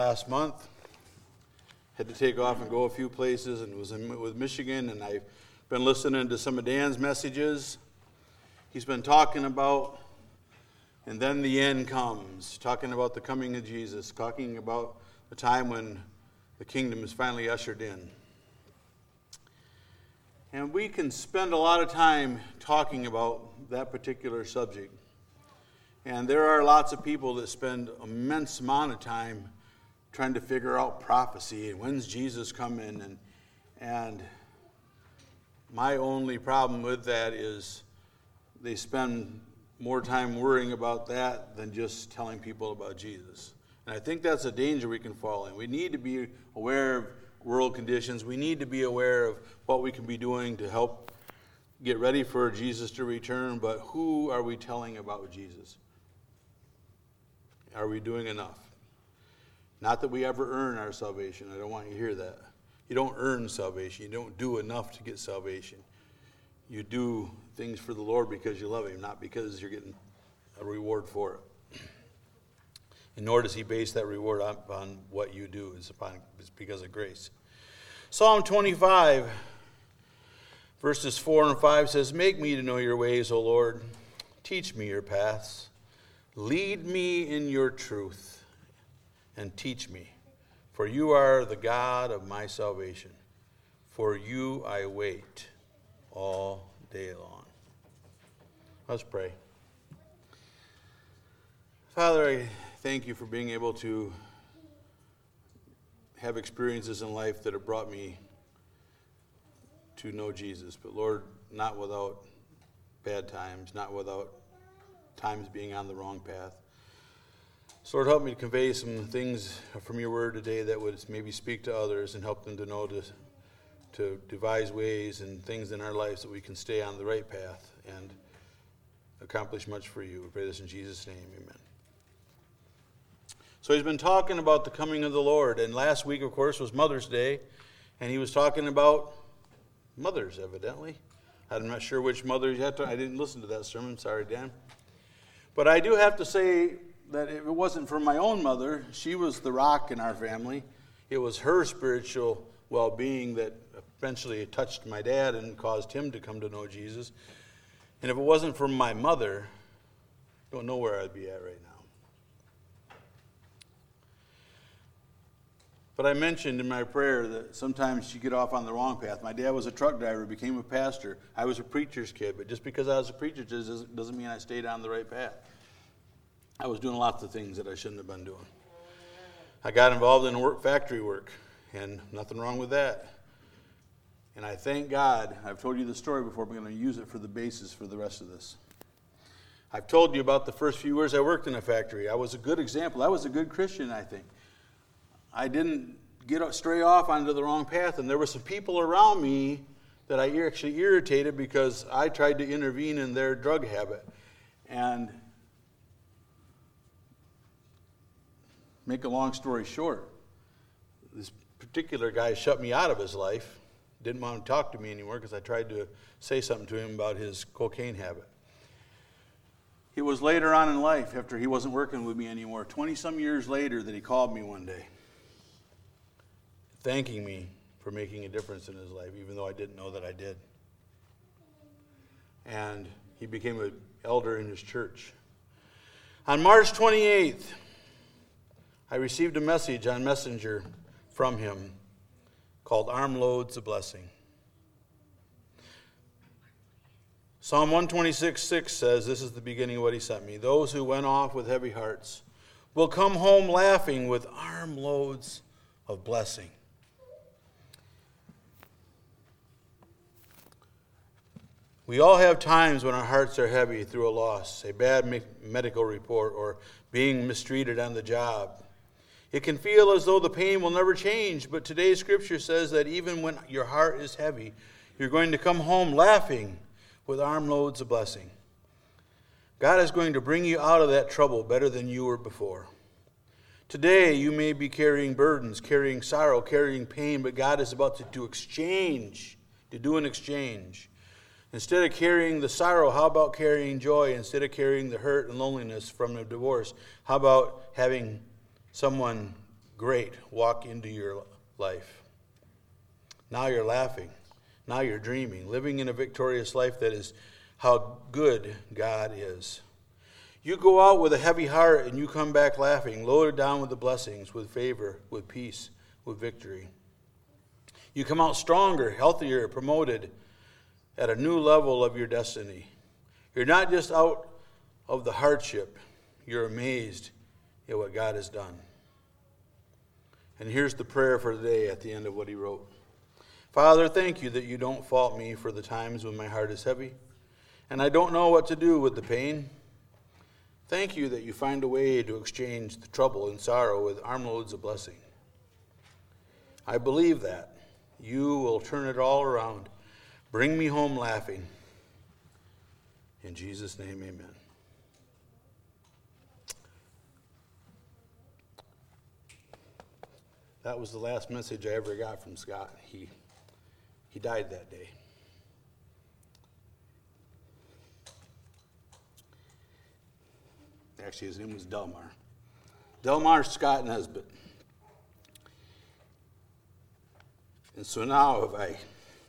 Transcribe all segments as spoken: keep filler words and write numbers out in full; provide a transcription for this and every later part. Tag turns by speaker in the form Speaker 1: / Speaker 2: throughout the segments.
Speaker 1: Last month, had to take off and go a few places, and was in, with Michigan, and I've been listening to some of Dan's messages. He's been talking about, and then the end comes, talking about the coming of Jesus, talking about the time when the kingdom is finally ushered in. And we can spend a lot of time talking about that particular subject. And there are lots of people that spend an immense amount of time trying to figure out prophecy and when's Jesus coming. And, and my only problem with that is they spend more time worrying about that than just telling people about Jesus. And I think that's a danger we can fall in. We need to be aware of world conditions. We need to be aware of what we can be doing to help get ready for Jesus to return. But who are we telling about Jesus? Are we doing enough? Not that we ever earn our salvation. I don't want you to hear that. You don't earn salvation. You don't do enough to get salvation. You do things for the Lord because you love Him, not because you're getting a reward for it. And nor does He base that reward upon what you do. It's, upon, it's because of grace. Psalm twenty-five, verses four and five says, "Make me to know your ways, O Lord. Teach me your paths. Lead me in your truth and teach me. For you are the God of my salvation. For you I wait all day long." Let's pray. Father, I thank you for being able to have experiences in life that have brought me to know Jesus. But Lord, not without bad times, not without times being on the wrong path. So Lord, help me to convey some things from your word today that would maybe speak to others and help them to know to, to devise ways and things in our lives that we can stay on the right path and accomplish much for you. We pray this in Jesus' name, amen. So he's been talking about the coming of the Lord, and last week, of course, was Mother's Day, and he was talking about mothers, evidently. I'm not sure which mother yet. I didn't listen to that sermon. Sorry, Dan. But I do have to say that if it wasn't for my own mother, she was the rock in our family. It was her spiritual well-being that eventually touched my dad and caused him to come to know Jesus. And if it wasn't for my mother, I don't know where I'd be at right now. But I mentioned in my prayer that sometimes you get off on the wrong path. My dad was a truck driver, became a pastor. I was a preacher's kid, but just because I was a preacher's kid doesn't mean I stayed on the right path. I was doing lots of things that I shouldn't have been doing. I got involved in work, factory work, and nothing wrong with that. And I thank God, I've told you the story before, but I'm going to use it for the basis for the rest of this. I've told you about the first few years I worked in a factory. I was a good example. I was a good Christian, I think. I didn't get stray off onto the wrong path, and there were some people around me that I actually irritated because I tried to intervene in their drug habit. And make a long story short, this particular guy shut me out of his life, didn't want to talk to me anymore because I tried to say something to him about his cocaine habit. It was later on in life, after he wasn't working with me anymore, twenty-some years later, that he called me one day, thanking me for making a difference in his life, even though I didn't know that I did. And he became an elder in his church. On March twenty-eighth, I received a message on Messenger from him called Armloads of Blessing. Psalm one twenty-six six says, this is the beginning of what he sent me. "Those who went off with heavy hearts will come home laughing with armloads of blessing." We all have times when our hearts are heavy through a loss, a bad me- medical report, or being mistreated on the job. It can feel as though the pain will never change, but today's scripture says that even when your heart is heavy, you're going to come home laughing with armloads of blessing. God is going to bring you out of that trouble better than you were before. Today, you may be carrying burdens, carrying sorrow, carrying pain, but God is about to do exchange, to do an exchange. Instead of carrying the sorrow, how about carrying joy? Instead of carrying the hurt and loneliness from a divorce, how about having someone great walk into your life. Now you're laughing. Now you're dreaming, living in a victorious life. That is how good God is. You go out with a heavy heart and you come back laughing, loaded down with the blessings, with favor, with peace, with victory. You come out stronger, healthier, promoted at a new level of your destiny. You're not just out of the hardship, you're amazed at what God has done. And here's the prayer for today at the end of what he wrote. Father, thank you that you don't fault me for the times when my heart is heavy and I don't know what to do with the pain. Thank you that you find a way to exchange the trouble and sorrow with armloads of blessing. I believe that you will turn it all around. Bring me home laughing. In Jesus' name, amen. That was the last message I ever got from Scott. He, he died that day. Actually, his name was Delmar. Delmar Scott Nesbitt. And so now if I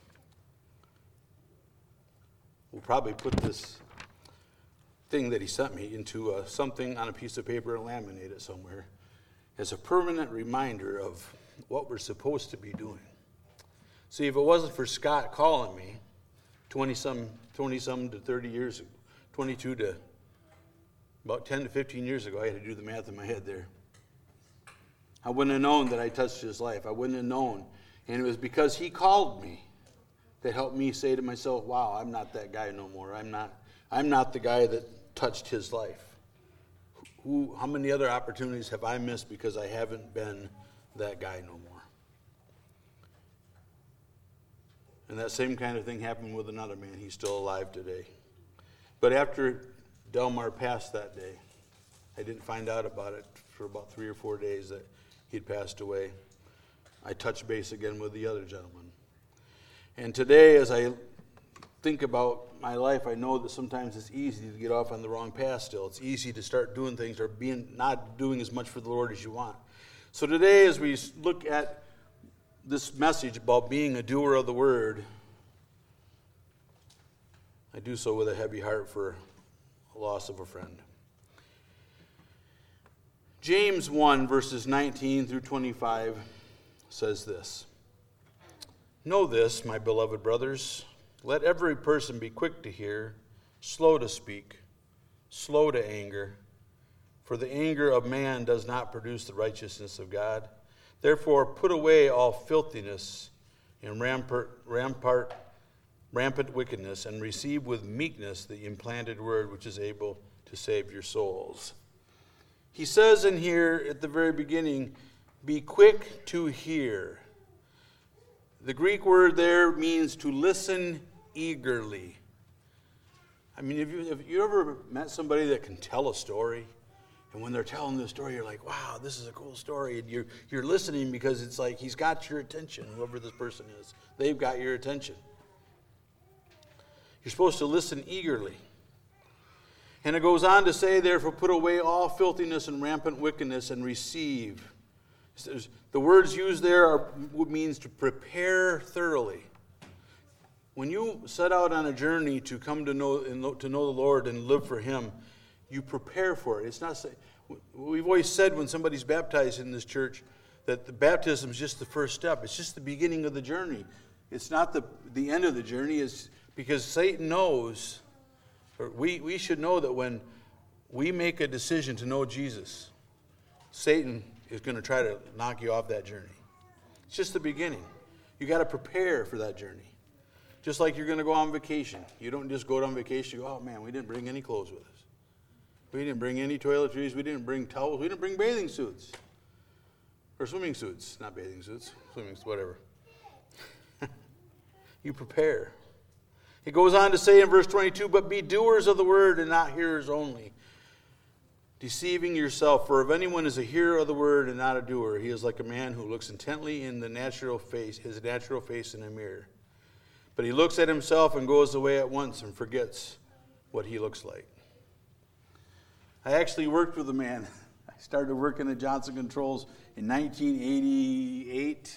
Speaker 1: will probably put this thing that he sent me into uh, something on a piece of paper and laminate it somewhere as a permanent reminder of what we're supposed to be doing. See, if it wasn't for Scott calling me twenty-some, twenty-some to thirty years ago, twenty-two to about ten to fifteen years ago, I had to do the math in my head there. I wouldn't have known that I touched his life. I wouldn't have known. And it was because he called me that helped me say to myself, wow, I'm not that guy no more. I'm not, I'm not the guy that touched his life. Who, how many other opportunities have I missed because I haven't been that guy no more? And that same kind of thing happened with another man. He's still alive today. But after Delmar passed that day, I didn't find out about it for about three or four days that he'd passed away. I touched base again with the other gentleman. And today, as I think about my life, I know that sometimes it's easy to get off on the wrong path still. It's easy to start doing things or being not doing as much for the Lord as you want. So today, as we look at this message about being a doer of the word, I do so with a heavy heart for a loss of a friend. James one, verses nineteen through twenty-five says this. Know this, my beloved brothers, let every person be quick to hear, slow to speak, slow to anger, for the anger of man does not produce the righteousness of God. Therefore, put away all filthiness and rampart, rampart, rampant wickedness, and receive with meekness the implanted word which is able to save your souls. He says in here at the very beginning, be quick to hear. The Greek word there means to listen eagerly. I mean, have you, have you ever met somebody that can tell a story? And when they're telling the story, you're like, wow, this is a cool story. And you're, you're listening because it's like he's got your attention, whoever this person is. They've got your attention. You're supposed to listen eagerly. And it goes on to say, therefore, put away all filthiness and rampant wickedness and receive. The words used there are what means to prepare thoroughly. When you set out on a journey to come to know to know the Lord and live for Him, you prepare for it. It's not. We've always said when somebody's baptized in this church that the baptism is just the first step. It's just the beginning of the journey. It's not the the end of the journey. It's because Satan knows, or we we should know that when we make a decision to know Jesus, Satan is going to try to knock you off that journey. It's just the beginning. You got to prepare for that journey. Just like you're going to go on vacation. You don't just go on vacation and go, oh man, we didn't bring any clothes with us. We didn't bring any toiletries. We didn't bring towels. We didn't bring bathing suits. Or swimming suits. Not bathing suits. Swimming suits, whatever. You prepare. It goes on to say in verse twenty-two, but be doers of the word and not hearers only, deceiving yourself. For if anyone is a hearer of the word and not a doer, he is like a man who looks intently in the natural face, his natural face in a mirror. But he looks at himself and goes away at once and forgets what he looks like. I actually worked with a man. I started working at Johnson Controls in nineteen eighty-eight.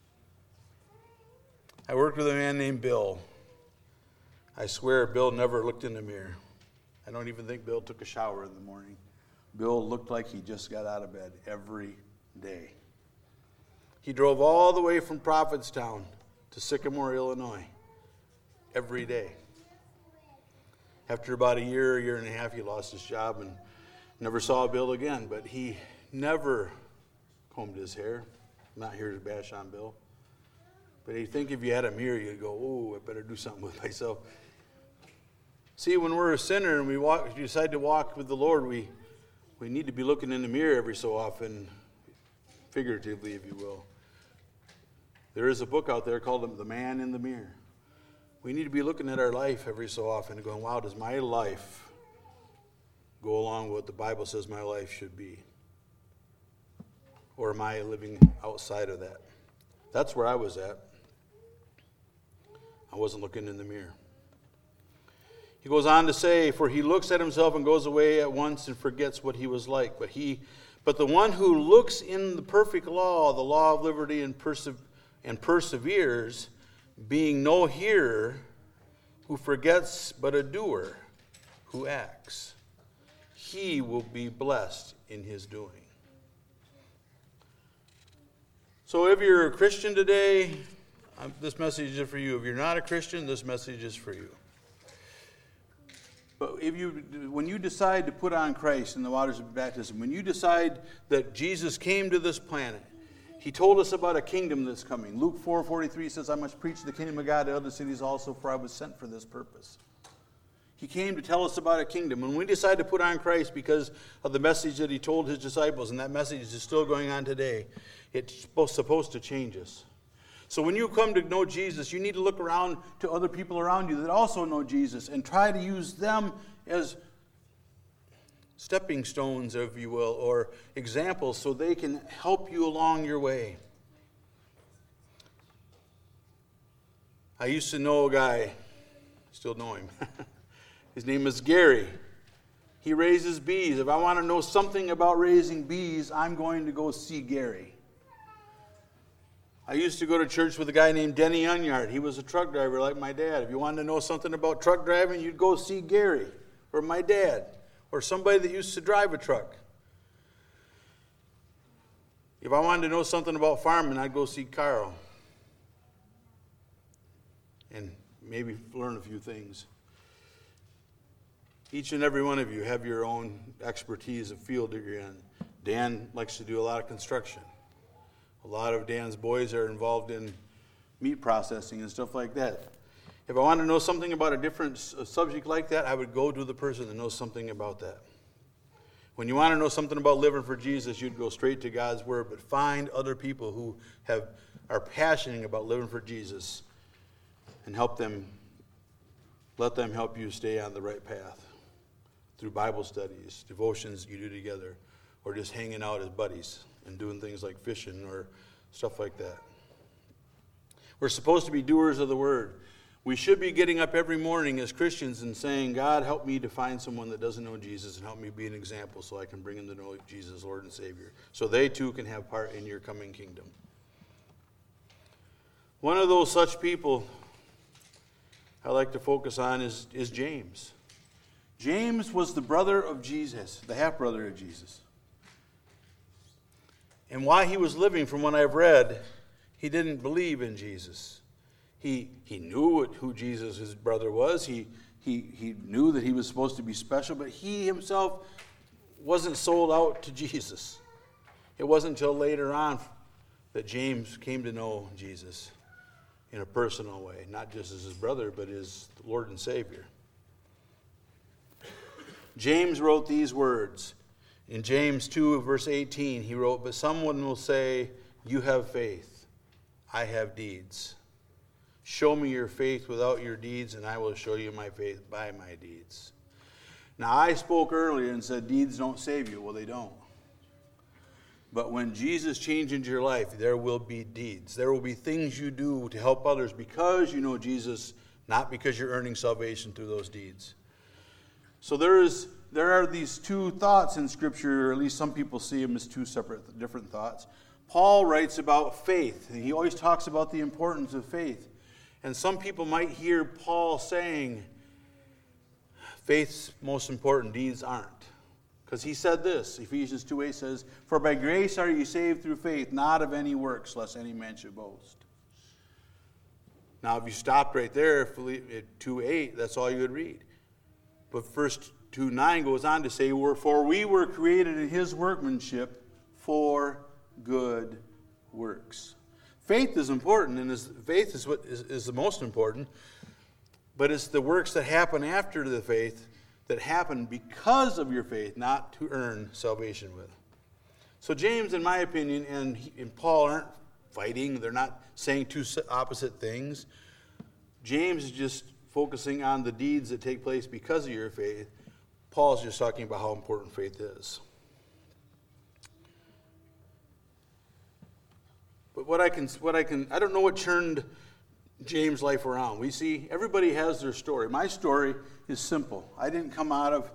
Speaker 1: I worked with a man named Bill. I swear Bill never looked in the mirror. I don't even think Bill took a shower in the morning. Bill looked like he just got out of bed every day. He drove all the way from Prophetstown to Sycamore, Illinois, every day. After about a year, a year and a half, he lost his job and never saw Bill again. But he never combed his hair. I'm not here to bash on Bill. But I think if you had a mirror, you'd go, oh, I better do something with myself. See, when we're a sinner and we walk, we decide to walk with the Lord, we, we need to be looking in the mirror every so often, figuratively, if you will. There is a book out there called The Man in the Mirror. We need to be looking at our life every so often and going, wow, does my life go along with what the Bible says my life should be? Or am I living outside of that? That's where I was at. I wasn't looking in the mirror. He goes on to say, for he looks at himself and goes away at once and forgets what he was like. But he, but the one who looks in the perfect law, the law of liberty, and, perse- and perseveres, being no hearer who forgets, but a doer who acts, he will be blessed in his doing. So if you're a Christian today, um, this message is for you. If you're not a Christian, this message is for you. But if you, when you decide to put on Christ in the waters of baptism, when you decide that Jesus came to this planet, he told us about a kingdom that's coming. Luke four forty-three says, I must preach the kingdom of God to other cities also, for I was sent for this purpose. He came to tell us about a kingdom. When we decide to put on Christ because of the message that he told his disciples, and that message is still going on today, it's supposed to change us. So when you come to know Jesus, you need to look around to other people around you that also know Jesus and try to use them as stepping stones, if you will, or examples so they can help you along your way. I used to know a guy, still know him. His name is Gary. He raises bees. If I want to know something about raising bees, I'm going to go see Gary. I used to go to church with a guy named Denny Unyard. He was a truck driver like my dad. If you wanted to know something about truck driving, you'd go see Gary or my dad or somebody that used to drive a truck. If I wanted to know something about farming, I'd go see Carl and maybe learn a few things. Each and every one of you have your own expertise of field that you're in. Dan likes to do a lot of construction. A lot of Dan's boys are involved in meat processing and stuff like that. If I wanted to know something about a different subject like that, I would go to the person that knows something about that. When you want to know something about living for Jesus, you'd go straight to God's Word, but find other people who have are passionate about living for Jesus and help them, let them help you stay on the right path through Bible studies, devotions you do together, or just hanging out as buddies and doing things like fishing or stuff like that. We're supposed to be doers of the Word. We should be getting up every morning as Christians and saying, God, help me to find someone that doesn't know Jesus and help me be an example so I can bring them to know Jesus, Lord and Savior, so they too can have part in your coming kingdom. One of those such people I like to focus on is, is James. James was the brother of Jesus, the half-brother of Jesus. And while he was living, from what I've read, he didn't believe in Jesus. He he knew what, who Jesus, his brother, was. He, he, he knew that he was supposed to be special, but he himself wasn't sold out to Jesus. It wasn't until later on that James came to know Jesus in a personal way, not just as his brother, but as Lord and Savior. James wrote these words. In James two, verse eighteen, he wrote, but someone will say, you have faith, I have deeds. Show me your faith without your deeds, and I will show you my faith by my deeds. Now, I spoke earlier and said deeds don't save you. Well, they don't. But when Jesus changes your life, there will be deeds. There will be things you do to help others because you know Jesus, not because you're earning salvation through those deeds. So there is there are these two thoughts in Scripture, or at least some people see them as two separate, different thoughts. Paul writes about faith, and he always talks about the importance of faith. And some people might hear Paul saying, faith's most important, deeds aren't. Because he said this, Ephesians two eight says, "For by grace are you saved through faith, not of any works, lest any man should boast." Now, if you stopped right there at two eight, that's all you would read. But First two nine goes on to say, "For we were created in his workmanship for good works." Faith is important, and is, faith is what is, is the most important. But it's the works that happen after the faith that happen because of your faith, not to earn salvation with. So James, in my opinion, and, he, and Paul aren't fighting. They're not saying two opposite things. James is just focusing on the deeds that take place because of your faith. Paul's just talking about how important faith is. But what I can, what I can, I don't know what turned James' life around. We see everybody has their story. My story is simple. I didn't come out of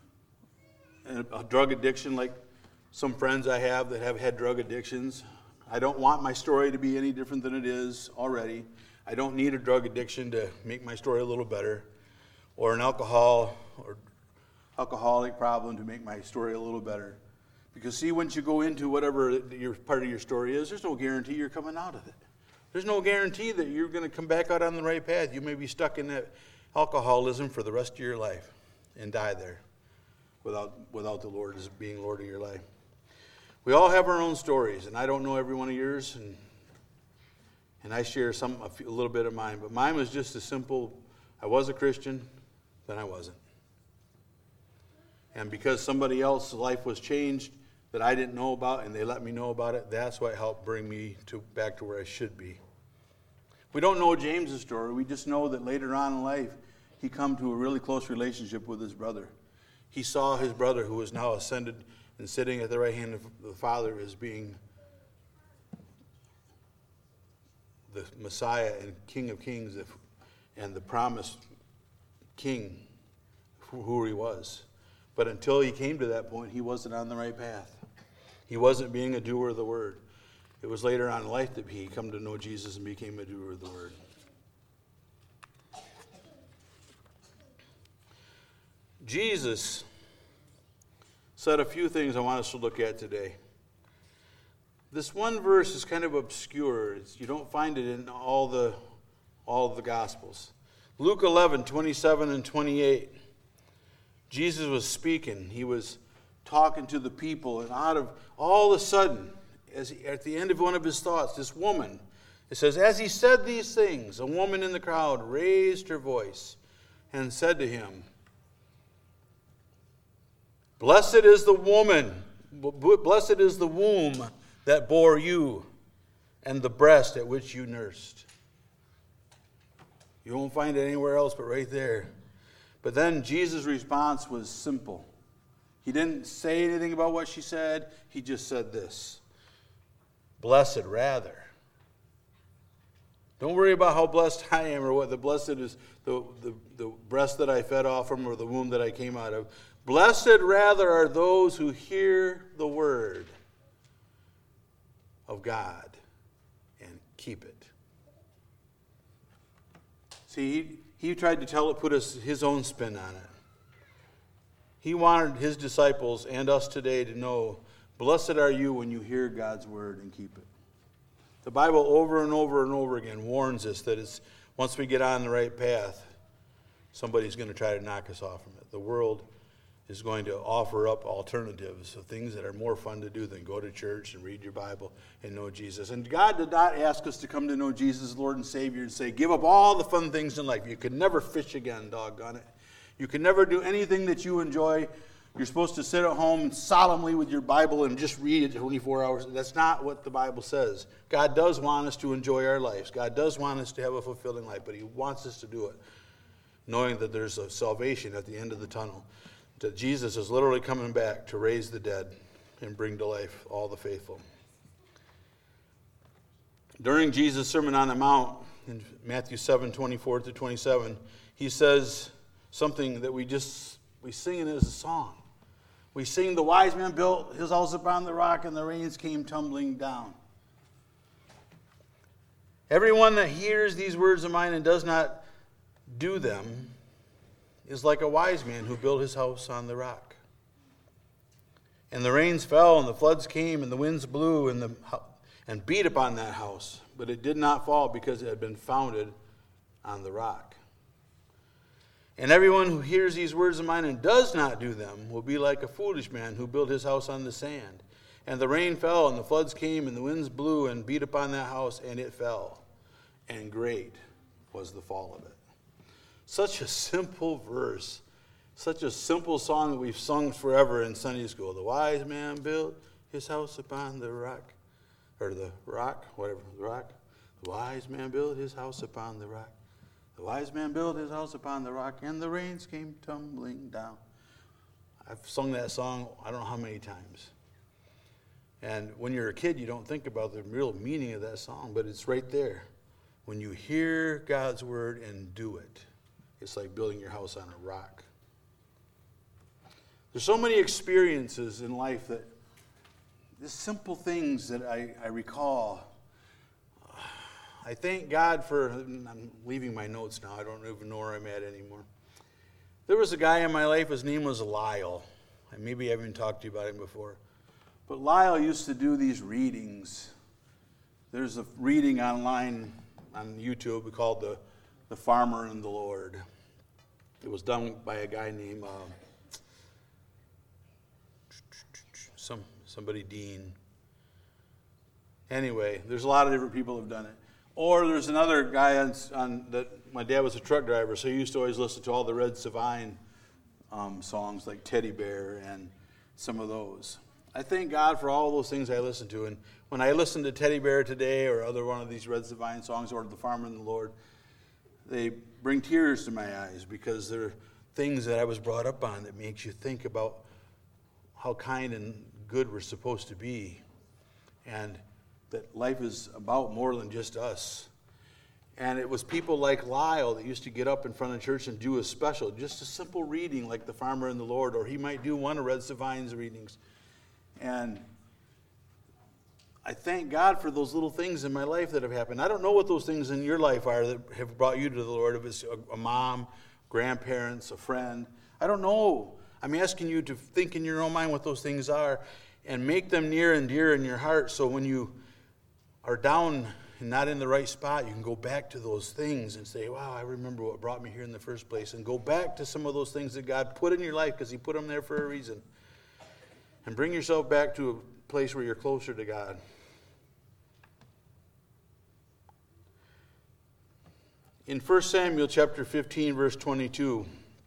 Speaker 1: a drug addiction like some friends I have that have had drug addictions. I don't want my story to be any different than it is already. I don't need a drug addiction to make my story a little better, or an alcohol or alcoholic problem to make my story a little better. Because see, once you go into whatever your part of your story is, there's no guarantee you're coming out of it. There's no guarantee that you're going to come back out on the right path. You may be stuck in that alcoholism for the rest of your life and die there without without the Lord as being Lord of your life. We all have our own stories, and I don't know every one of yours, and and I share some a, few, a little bit of mine. But mine was just a simple: I was a Christian, then I wasn't, and because somebody else's life was changed that I didn't know about, and they let me know about it, that's what helped bring me to back to where I should be. We don't know James's story. We just know that later on in life, he come to a really close relationship with his brother. He saw his brother, who is now ascended and sitting at the right hand of the Father, as being the Messiah and King of Kings and the promised King, who he was. But until he came to that point, he wasn't on the right path. He wasn't being a doer of the word. It was later on in life that he come to know Jesus and became a doer of the word. Jesus said a few things I want us to look at today. This one verse is kind of obscure. It's, you don't find it in all the all the Gospels. Luke eleven, twenty-seven and twenty-eight. Jesus was speaking. He was talking to the people, and out of all of a sudden, as he, at the end of one of his thoughts, this woman, it says, as he said these things, a woman in the crowd raised her voice and said to him, "Blessed is the woman, blessed is the womb that bore you, and the breast at which you nursed." You won't find it anywhere else but right there. But then Jesus' response was simple. He didn't say anything about what she said. He just said this: "Blessed rather." Don't worry about how blessed I am, or what the blessed is, the, the, the breast that I fed off from, or the womb that I came out of. Blessed rather are those who hear the word of God and keep it. See, he, he tried to tell it, put us, his own spin on it. He wanted his disciples and us today to know, blessed are you when you hear God's word and keep it. The Bible over and over and over again warns us that it's, once we get on the right path, somebody's going to try to knock us off from it. The world is going to offer up alternatives of things that are more fun to do than go to church and read your Bible and know Jesus. And God did not ask us to come to know Jesus as Lord and Savior and say, give up all the fun things in life. You could never fish again, doggone it. You can never do anything that you enjoy. You're supposed to sit at home solemnly with your Bible and just read it twenty-four hours. That's not what the Bible says. God does want us to enjoy our lives. God does want us to have a fulfilling life, but he wants us to do it knowing that there's a salvation at the end of the tunnel, that Jesus is literally coming back to raise the dead and bring to life all the faithful. During Jesus' Sermon on the Mount, in Matthew seven, twenty-four to twenty-seven, he says something that we just We sing it as a song. We sing, the wise man built his house upon the rock, and the rains came tumbling down. Everyone that hears these words of mine and does not do them is like a wise man who built his house on the rock. And the rains fell, and the floods came, and the winds blew, and the and beat upon that house. But it did not fall, because it had been founded on the rock. And everyone who hears these words of mine and does not do them will be like a foolish man who built his house on the sand. And the rain fell, and the floods came, and the winds blew and beat upon that house, and it fell. And great was the fall of it. Such a simple verse. Such a simple song that we've sung forever in Sunday school. The wise man built his house upon the rock. Or the rock, whatever, the rock. The wise man built his house upon the rock. The wise man built his house upon the rock, and the rains came tumbling down. I've sung that song I don't know how many times. And when you're a kid, you don't think about the real meaning of that song, but it's right there. When you hear God's word and do it, it's like building your house on a rock. There's so many experiences in life that, the simple things that I, I recall. I thank God for, I'm leaving my notes now, I don't even know where I'm at anymore. There was a guy in my life, his name was Lyle. And maybe I haven't talked to you about him before. But Lyle used to do these readings. There's a reading online on YouTube called The, the Farmer and the Lord. It was done by a guy named uh, some somebody Dean. Anyway, there's a lot of different people who have done it. Or there's another guy on, on that. My dad was a truck driver, so he used to always listen to all the Red Savine um, songs like Teddy Bear and some of those. I thank God for all those things I listen to. And when I listen to Teddy Bear today or other one of these Red Savine songs or The Farmer and the Lord, they bring tears to my eyes because they're things that I was brought up on that makes you think about how kind and good we're supposed to be. And that life is about more than just us. And it was people like Lyle that used to get up in front of church and do a special, just a simple reading like The Farmer and the Lord, or he might do one of Red Savine's readings. And I thank God for those little things in my life that have happened. I don't know what those things in your life are that have brought you to the Lord, if it's a, a mom, grandparents, a friend. I don't know. I'm asking you to think in your own mind what those things are and make them near and dear in your heart, so when you are down and not in the right spot, you can go back to those things and say, wow, I remember what brought me here in the first place, and go back to some of those things that God put in your life because he put them there for a reason. And bring yourself back to a place where you're closer to God. In First Samuel chapter fifteen, verse twenty-two,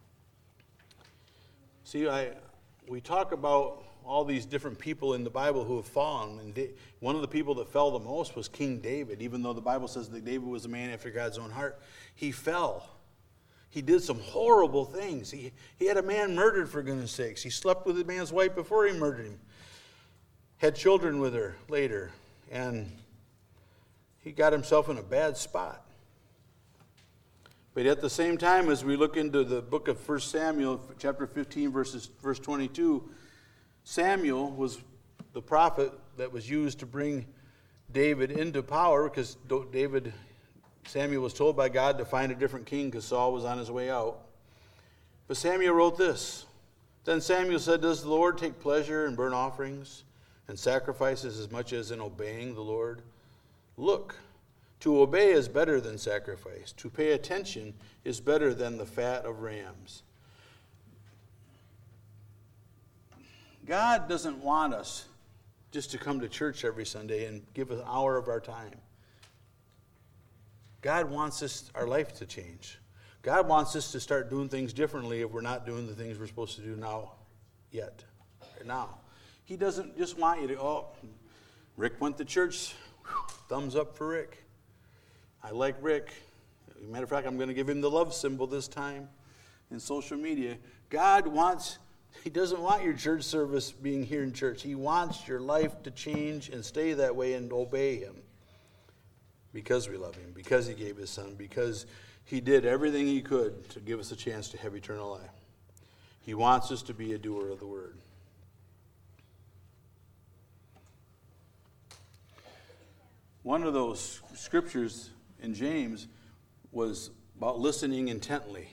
Speaker 1: see, I we talk about all these different people in the Bible who have fallen. And da- one of the people that fell the most was King David. Even though the Bible says that David was a man after God's own heart, he fell. He did some horrible things. He, he had a man murdered, for goodness sakes. He slept with a man's wife before he murdered him. Had children with her later. And he got himself in a bad spot. But at the same time, as we look into the book of First Samuel, chapter fifteen, verses, verse twenty-two, Samuel was the prophet that was used to bring David into power, because David, Samuel was told by God to find a different king because Saul was on his way out. But Samuel wrote this. Then Samuel said, does the Lord take pleasure in burnt offerings and sacrifices as much as in obeying the Lord? Look, to obey is better than sacrifice. To pay attention is better than the fat of rams. God doesn't want us just to come to church every Sunday and give an hour of our time. God wants us, our life to change. God wants us to start doing things differently if we're not doing the things we're supposed to do now yet. Or now. He doesn't just want you to, oh, Rick went to church. Whew, thumbs up for Rick. I like Rick. As a matter of fact, I'm going to give him the love symbol this time in social media. God wants, he doesn't want your church service being here in church. He wants your life to change and stay that way and obey him. Because we love him, because he gave his son, because he did everything he could to give us a chance to have eternal life. He wants us to be a doer of the word. One of those scriptures in James was about listening intently.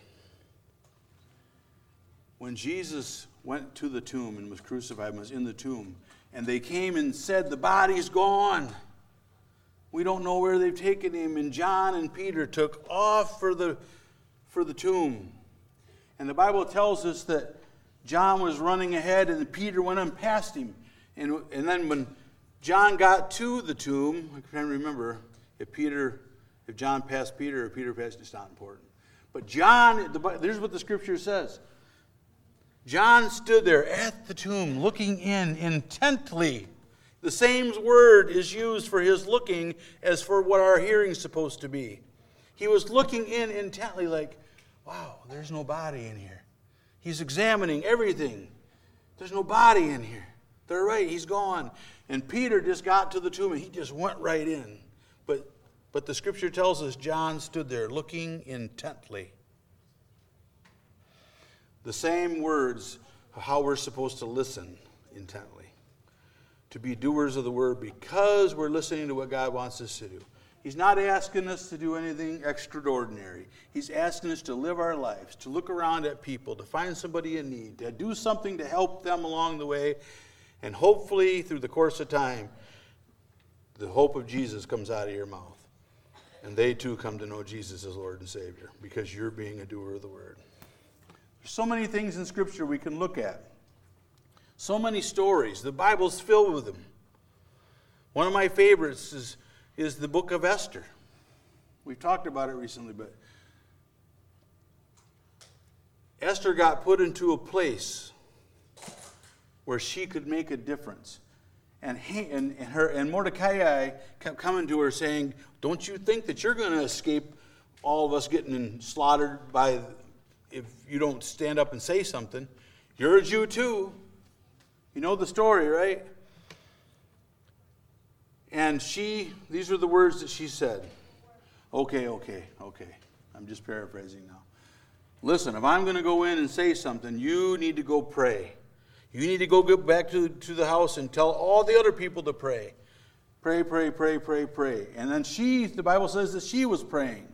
Speaker 1: When Jesus went to the tomb and was crucified and was in the tomb, and they came and said, the body's gone. We don't know where they've taken him. And John and Peter took off for the, for the tomb. And the Bible tells us that John was running ahead and Peter went on past him. And, and then when John got to the tomb, I can't remember if Peter, if John passed Peter or Peter passed, it's not important. But John, the, here's what the scripture says. John stood there at the tomb looking in intently. The same word is used for his looking as for what our hearing is supposed to be. He was looking in intently like, wow, there's no body in here. He's examining everything. There's no body in here. They're right, he's gone. And Peter just got to the tomb and he just went right in. But, but the scripture tells us John stood there looking intently. The same words of how we're supposed to listen intently. To be doers of the word because we're listening to what God wants us to do. He's not asking us to do anything extraordinary. He's asking us to live our lives, to look around at people, to find somebody in need, to do something to help them along the way. And hopefully, through the course of time, the hope of Jesus comes out of your mouth. And they too come to know Jesus as Lord and Savior because you're being a doer of the word. There's so many things in Scripture we can look at. So many stories. The Bible's filled with them. One of my favorites is, is the book of Esther. We've talked about it recently, but Esther got put into a place where she could make a difference. And, he, and, and, her, and Mordecai kept coming to her saying, don't you think that you're going to escape all of us getting slaughtered by if you don't stand up and say something? You're a Jew too. You know the story, right? And she, these are the words that she said. Okay, okay, okay. I'm just paraphrasing now. Listen, if I'm going to go in and say something, you need to go pray. You need to go get back to, to the house and tell all the other people to pray. Pray, pray, pray, pray, pray. And then she, the Bible says that she was praying.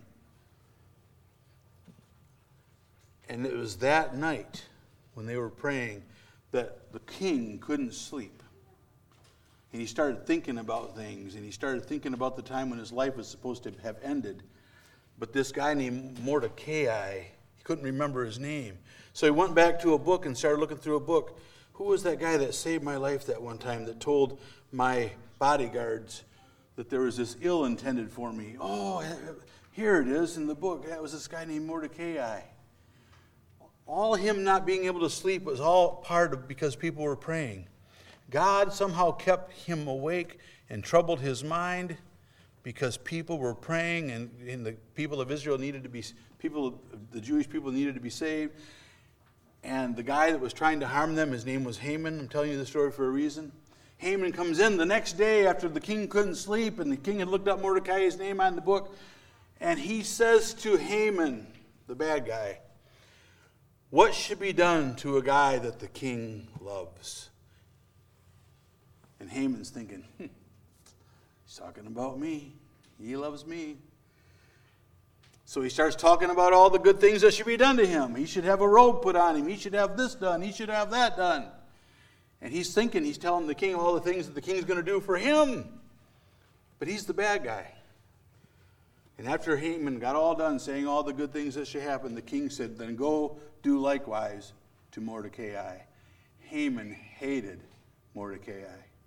Speaker 1: And it was that night when they were praying that the king couldn't sleep. And he started thinking about things, and he started thinking about the time when his life was supposed to have ended. But this guy named Mordecai, he couldn't remember his name. So he went back to a book and started looking through a book. Who was that guy that saved my life that one time that told my bodyguards that there was this ill intended for me? Oh, here it is in the book. That was this guy named Mordecai. All him not being able to sleep was all part of because people were praying. God somehow kept him awake and troubled his mind because people were praying and, and the people of Israel needed to be, people, the Jewish people needed to be saved. And the guy that was trying to harm them, his name was Haman. I'm telling you the story for a reason. Haman comes in the next day after the king couldn't sleep and the king had looked up Mordecai's name on the book. And he says to Haman, the bad guy, what should be done to a guy that the king loves? And Haman's thinking, hmm, he's talking about me. He loves me. So he starts talking about all the good things that should be done to him. He should have a robe put on him. He should have this done. He should have that done. And he's thinking, he's telling the king all the things that the king's going to do for him. But he's the bad guy. And after Haman got all done saying all the good things that should happen, the king said, then go do likewise to Mordecai. Haman hated Mordecai.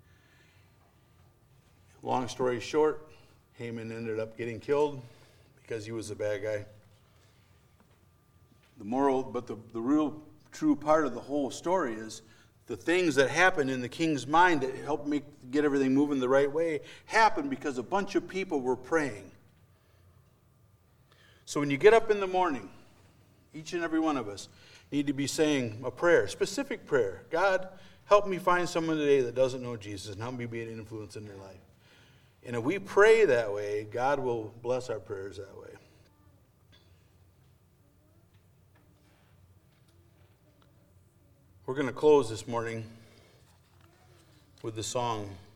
Speaker 1: Long story short, Haman ended up getting killed because he was a bad guy. The moral, but the, the real true part of the whole story is the things that happened in the king's mind that helped make get everything moving the right way happened because a bunch of people were praying. So when you get up in the morning, each and every one of us need to be saying a prayer, specific prayer. God, help me find someone today that doesn't know Jesus and help me be an influence in their life. And if we pray that way, God will bless our prayers that way. We're going to close this morning with the song